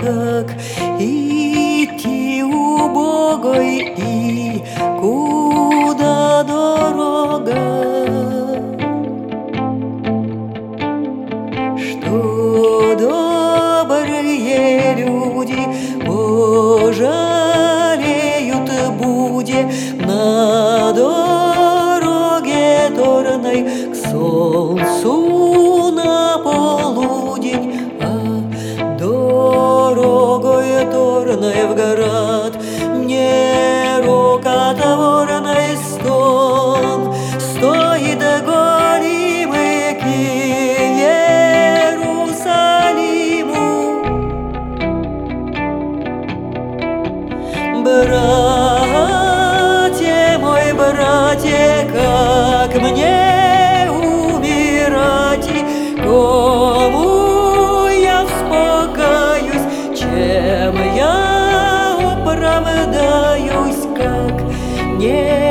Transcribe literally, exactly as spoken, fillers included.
как идти убогой и куда дорога, что добрые люди пожалеют буде на дороге торной к солнцу на полудень, а дорогой торной в город не рукотворный стон стоит голимый к Иерусалиму. Братья, мой братья, как мне умирать, и кому я вспокоюсь, чем я оправдаюсь, как не